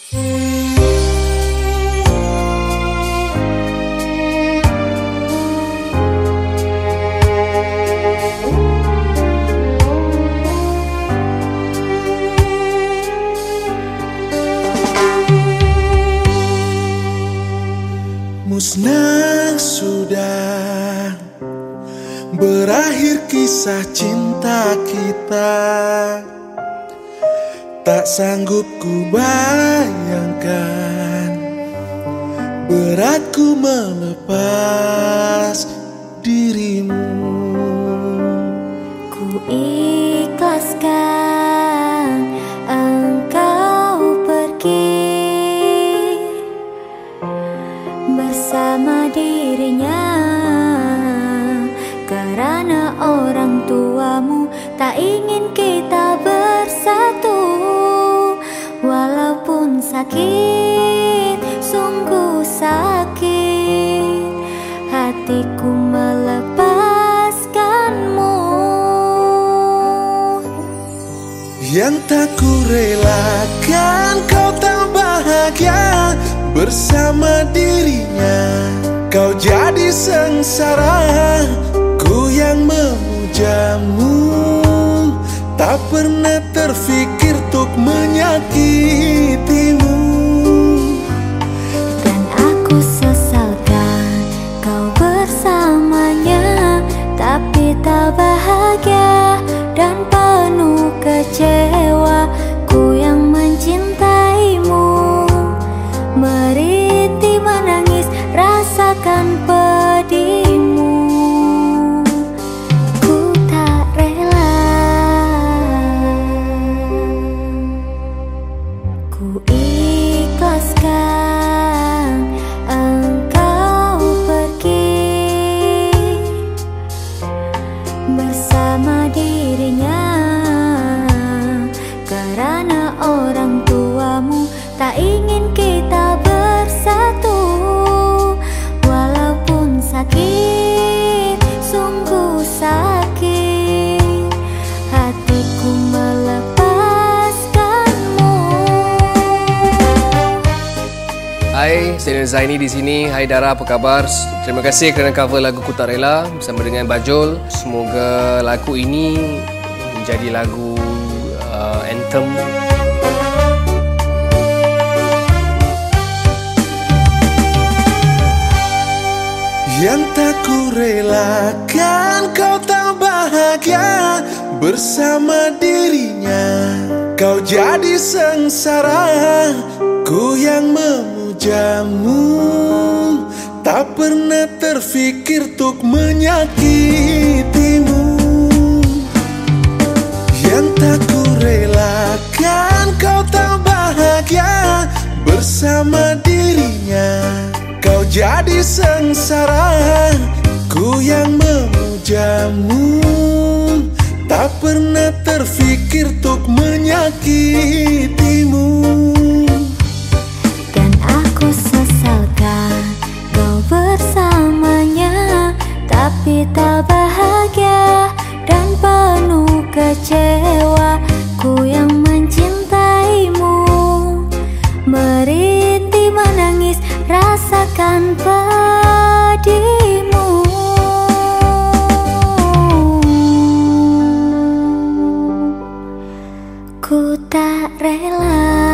Musnah sudah, berakhir kisah cinta kita. Tak sanggup ku bayangkan, berat ku melepas dirimu. Ku ikhlaskan engkau pergi bersama dirinya, karena orang tuamu tak ingin kita bersatu. Walaupun sakit, sungguh sakit, hatiku melepaskanmu. Yang tak ku relakan kau tak bahagia bersama dirinya. Kau jadi sengsara, ku yang memujamu. Tak pernah terfikir untuk menyakitimu. Dan aku sesalkan kau bersamanya, tapi tak bahagia dan penuh kecewa. Ku yang mencintaimu, merintih menangis rasakan pedihmu. Ku tak rela, ku ikhlaskan engkau pergi bersama dirinya, karena orang tuamu tak ingin kita bersatu. Walaupun sakit, sungguh sakit, hatiku melepaskanmu. Hai, saya Zaini di sini. Hai Dara, apa khabar? Terima kasih kerana cover lagu Ku Tak Rela bersama dengan Bajol. Semoga lagu ini menjadi lagu anthem. Yang tak ku relakan kau tak bahagia bersama dirinya. Kau jadi sengsara, ku yang memujamu. Tak pernah terfikir untuk menyakitimu. Yang tak ku relakan kau tak bahagia bersama dirinya. Kau jadi sengsara, ku yang memujamu. Tak pernah terfikir untuk menyakitimu. Dan aku sesalkan kau bersamanya, tapi tak bahagia dan penuh kecewa. Ku yang mencintaimu, merintih menangis rasakan pedihmu. Ku tak rela.